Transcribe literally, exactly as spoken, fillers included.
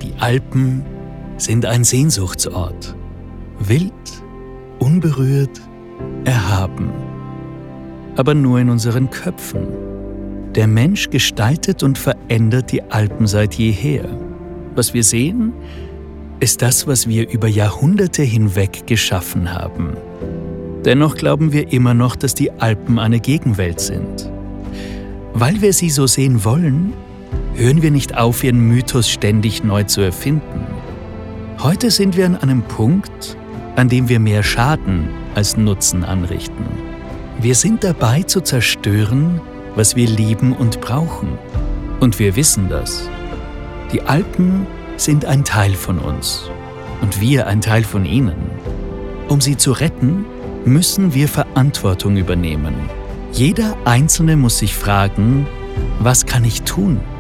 Die Alpen sind ein Sehnsuchtsort. Wild, unberührt, erhaben. Aber nur in unseren Köpfen. Der Mensch gestaltet und verändert die Alpen seit jeher. Was wir sehen, ist das, was wir über Jahrhunderte hinweg geschaffen haben. Dennoch glauben wir immer noch, dass die Alpen eine Gegenwelt sind. Weil wir sie so sehen wollen, hören wir nicht auf, ihren Mythos ständig neu zu erfinden. Heute sind wir an einem Punkt, an dem wir mehr Schaden als Nutzen anrichten. Wir sind dabei zu zerstören, was wir lieben und brauchen. Und wir wissen das. Die Alpen sind ein Teil von uns und wir ein Teil von ihnen. Um sie zu retten, müssen wir Verantwortung übernehmen. Jeder Einzelne muss sich fragen, was kann ich tun?